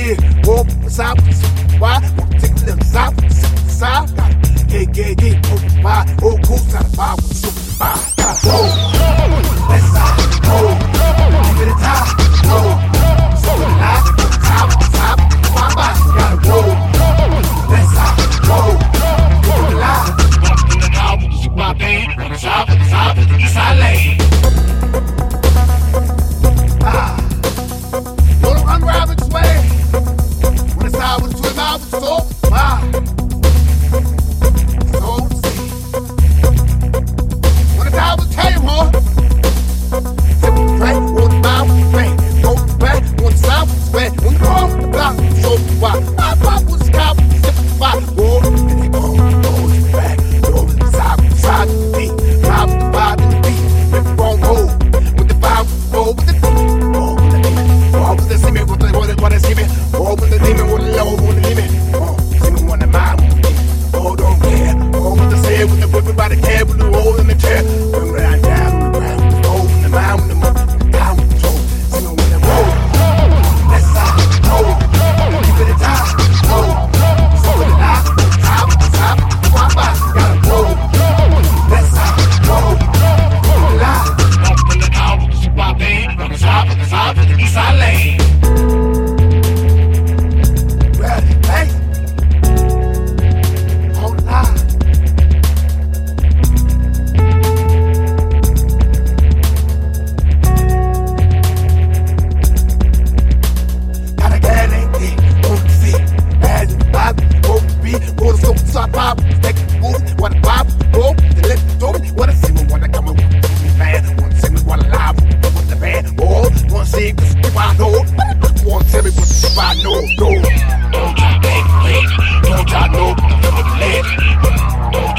Yeah, walk beside, why? Take a little side, side. Yeah, oh, why? Oh, cool, got a vibe with super vibe. Gotta roll, let's side, roll. Give it a time, roll. So alive, top, my body. Gotta roll, let's side, roll. Give it alive. In the car with my band, on the top, east side lane. Don't run rabbit's way. When it's out with 12 hours, so wow. So see. When it's out with tame, huh? Tip the track, on the mouth, bang. Go back, on the south, square. When you call the block, so why? I pop with the cow, sip the fire. Roll, and they go the back. Roll to the side to the beat. Drive with the vibe and the beat. Rip the wrong roll. With the vibe, roll with the beat. Roll with the beat. Roll with the semen, what they see me. Roll with the demon, with the low, with the limit. See me one of mine, with the beat. Oh, don't care. Roll with the sand, with the whip, everybody care, with the roll in the chair. Bring it down on the ground, with the roll in the mind, with the mother, down with the toe. See me when they roll. Let's side, roll. Keep it in time, roll. So with the eye, top, my body, gotta roll. Let's side, roll. Keep it alive. Up in the car, with the super band, on the top, the east side lane. Ready, hey. Hold the line. Gotta get it, on the seat. As it pop, go to beat, go to soap, start pop, take the move, wanna pop, go, they let the door, wanna see me, wanna come with the band, wanna see me, wanna live with the band, oh, wanna see it, cause if I know, wanna tell me what if I know, no, don't try to make it, don't try to know, don't